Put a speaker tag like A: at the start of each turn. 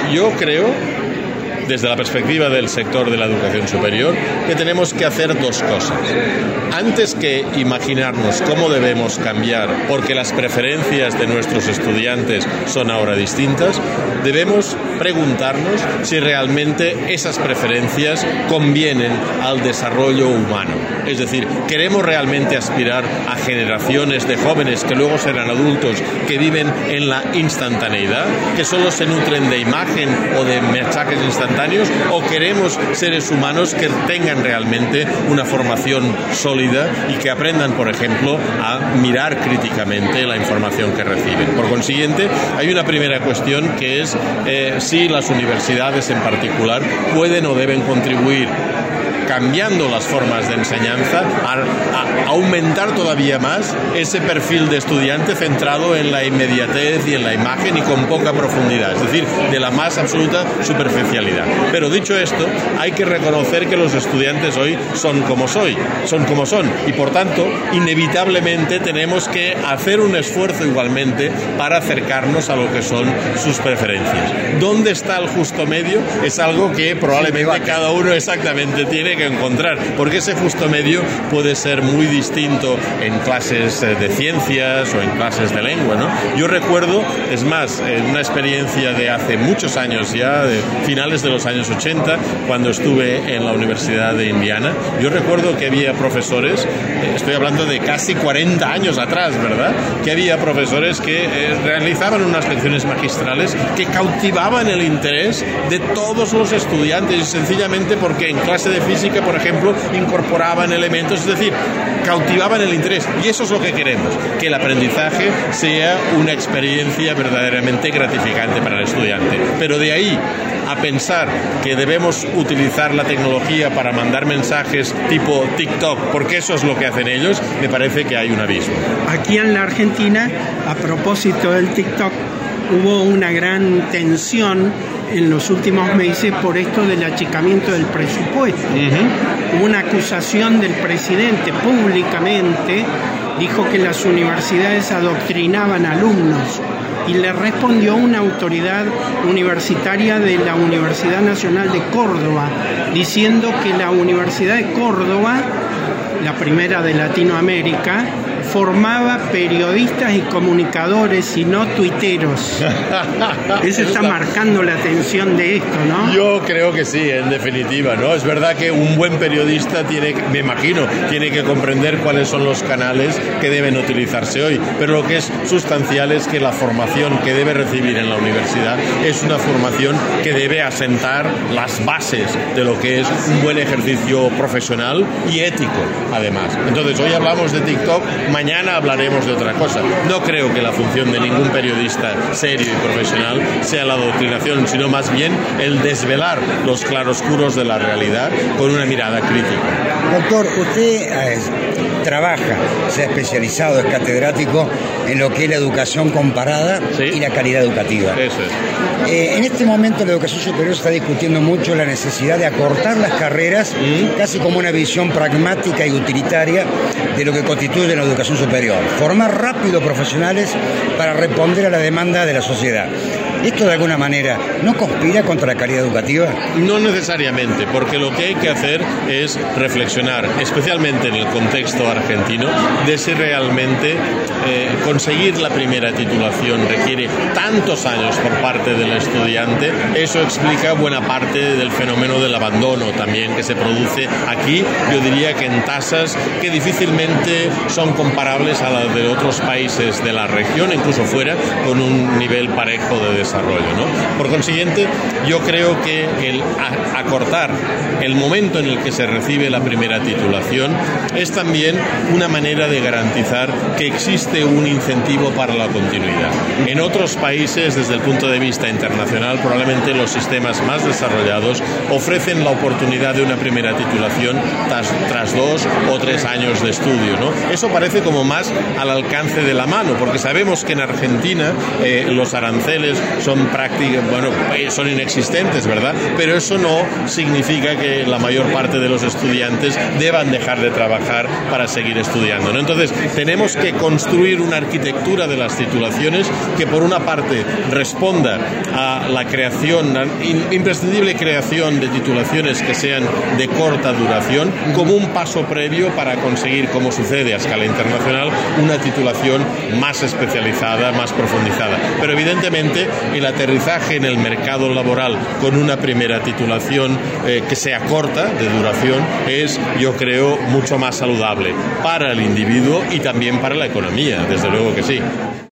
A: yo creo, desde la perspectiva del sector de la educación superior, que tenemos que hacer dos cosas. Antes que imaginarnos cómo debemos cambiar, porque las preferencias de nuestros estudiantes son ahora distintas, debemos preguntarnos si realmente esas preferencias convienen al desarrollo humano. Es decir, ¿queremos realmente aspirar a generaciones de jóvenes que luego serán adultos, que viven en la instantaneidad, que solo se nutren de imagen o de mensajes instantáneos? ¿O queremos seres humanos que tengan realmente una formación sólida y que aprendan, por ejemplo, a mirar críticamente la información que reciben? Por consiguiente, hay una primera cuestión que es si las universidades en particular pueden o deben contribuir, cambiando las formas de enseñanza, a aumentar todavía más ese perfil de estudiante centrado en la inmediatez y en la imagen y con poca profundidad, es decir, de la más absoluta superficialidad. Pero dicho esto, hay que reconocer que los estudiantes hoy son como son, y por tanto, inevitablemente tenemos que hacer un esfuerzo igualmente para acercarnos a lo que son sus preferencias. ¿Dónde está el justo medio? Es algo que probablemente cada uno exactamente tiene que encontrar, porque ese justo medio puede ser muy distinto en clases de ciencias o en clases de lengua, ¿no? Yo recuerdo, es más, una experiencia de hace muchos años ya, de finales de los años 80, cuando estuve en la Universidad de Indiana. Yo recuerdo que había profesores, estoy hablando de casi 40 años atrás, ¿verdad?, que había profesores que realizaban unas lecciones magistrales que cautivaban el interés de todos los estudiantes, y sencillamente porque en clase de física, por ejemplo, incorporaban elementos, es decir, cautivaban el interés. Y eso es lo que queremos, que el aprendizaje sea una experiencia verdaderamente gratificante para el estudiante. Pero de ahí a pensar que debemos utilizar la tecnología para mandar mensajes tipo TikTok, porque eso es lo que hacen ellos, me parece que hay un abismo.
B: Aquí en la Argentina, a propósito del TikTok, hubo una gran tensión en los últimos meses por esto del achicamiento del presupuesto. Hubo una acusación del presidente públicamente, dijo que las universidades adoctrinaban alumnos, y le respondió una autoridad universitaria de la Universidad Nacional de Córdoba, diciendo que la Universidad de Córdoba, la primera de Latinoamérica, formaba periodistas y comunicadores y no tuiteros. Eso está marcando la atención de esto, ¿no?
A: Yo creo que sí, en definitiva, ¿no? Es verdad que un buen periodista tiene que comprender cuáles son los canales que deben utilizarse hoy, pero lo que es sustancial es que la formación que debe recibir en la universidad es una formación que debe asentar las bases de lo que es un buen ejercicio profesional y ético, además. Entonces, hoy hablamos de TikTok, mañana hablaremos de otra cosa. No creo que la función de ningún periodista serio y profesional sea la adoctrinación, sino más bien el desvelar los claroscuros de la realidad con una mirada crítica.
C: Doctor, usted trabaja, se ha especializado, es catedrático en lo que es la educación comparada, ¿sí?, y la calidad educativa.
A: Eso es.
C: En este momento la educación superior se está discutiendo mucho la necesidad de acortar las carreras, casi como una visión pragmática y utilitaria de lo que constituye la educación superior. Formar rápido profesionales para responder a la demanda de la sociedad. ¿Esto de alguna manera no conspira contra la calidad educativa?
A: No necesariamente, porque lo que hay que hacer es reflexionar, especialmente en el contexto argentino, de si realmente conseguir la primera titulación requiere tantos años por parte del estudiante. Eso explica buena parte del fenómeno del abandono también que se produce aquí, yo diría que en tasas que difícilmente son comparables a las de otros países de la región, incluso fuera, con un nivel parejo de desarrollo, ¿no? Por consiguiente, yo creo que el acortar el momento en el que se recibe la primera titulación es también una manera de garantizar que existe un incentivo para la continuidad. En otros países, desde el punto de vista internacional, probablemente los sistemas más desarrollados ofrecen la oportunidad de una primera titulación tras 2 o 3 años de estudio, ¿no? Eso parece como más al alcance de la mano, porque sabemos que en Argentina los aranceles son prácticas, bueno, son inexistentes, ¿verdad? Pero eso no significa que la mayor parte de los estudiantes deban dejar de trabajar para seguir estudiando, ¿no? Entonces, tenemos que construir una arquitectura de las titulaciones que, por una parte, responda a la creación, la imprescindible creación de titulaciones que sean de corta duración, como un paso previo para conseguir, como sucede a escala internacional, una titulación más especializada, más profundizada. Pero evidentemente el aterrizaje en el mercado laboral con una primera titulación que sea corta, de duración, es, yo creo, mucho más saludable para el individuo y también para la economía, desde luego que sí.